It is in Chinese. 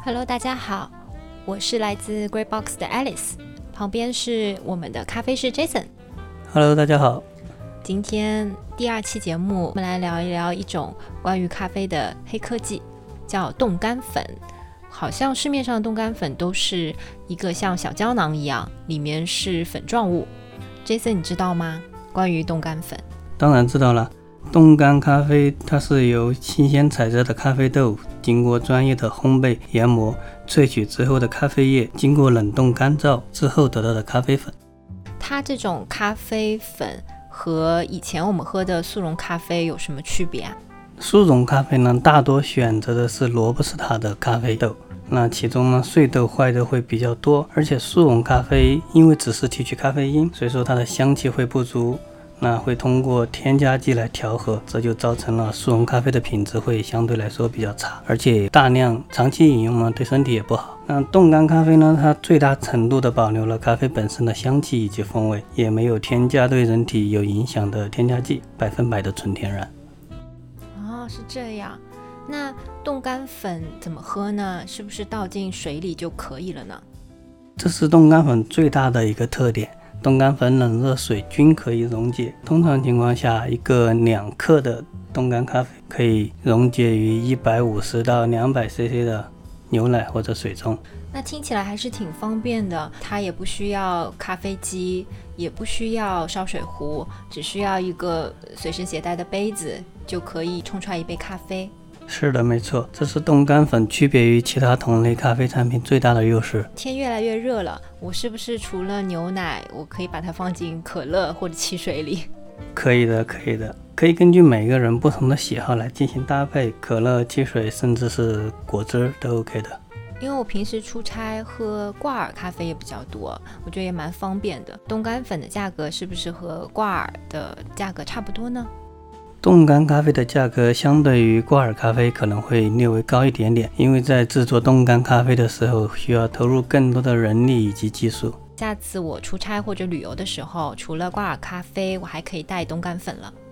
Hello， 大家好，我是来自 Greybox 的 Alice， 旁边是我们的咖啡师 Jason。Hello， 大家好。 今天第2期节目，我们来聊一聊一种关于咖啡的黑科技，叫冻干粉。好像市面上的冻干粉都是一个像小胶囊一样，里面是粉状物。Jason， 你知道吗？关于冻干粉？ 当然知道了。冻干咖啡它是由新鲜采摘的咖啡豆经过专业的烘焙研磨萃取之后的咖啡液，经过冷冻干燥之后得到的咖啡粉。 它这种咖啡粉和以前我们喝的速溶咖啡有什么区别啊？ 速溶咖啡呢，大多选择的是罗布斯塔的咖啡豆，那其中呢碎豆坏豆会比较多，而且速溶咖啡因为只是提取咖啡因，所以说它的香气会不足，那会通过添加剂来调和，这就造成了速溶咖啡的品质会相对来说比较差，而且大量长期饮用呢对身体也不好。那冻干咖啡呢，它最大程度的保留了咖啡本身的香气以及风味，也没有添加对人体有影响的添加剂，100%的纯天然。 哦，是这样。那冻干粉怎么喝呢？是不是倒进水里就可以了呢？ 这是冻干粉最大的一个特点，冻干粉冷热水均可以溶解。通常情况下，一个2克的冻干咖啡可以溶解于150到200cc 的牛奶或者水中。 那听起来还是挺方便的，它也不需要咖啡机，也不需要烧水壶，只需要一个随身携带的杯子就可以冲出来一杯咖啡。 是的，没错，这是冻干粉区别于其他同类咖啡产品最大的优势。 天越来越热了，我是不是除了牛奶，我可以把它放进可乐或者汽水里？ 可以的，可以根据每个人不同的喜好来进行搭配，可乐、汽水甚至是果汁都 OK 的。 因为我平时出差喝挂耳咖啡也比较多，我觉得也蛮方便的。冻干粉的价格是不是和挂耳的价格差不多呢？ 冻干咖啡的价格相对于挂耳咖啡可能会略微高一点点，因为在制作冻干咖啡的时候需要投入更多的人力以及技术。 下次我出差或者旅游的时候，除了挂耳咖啡，我还可以带冻干粉了。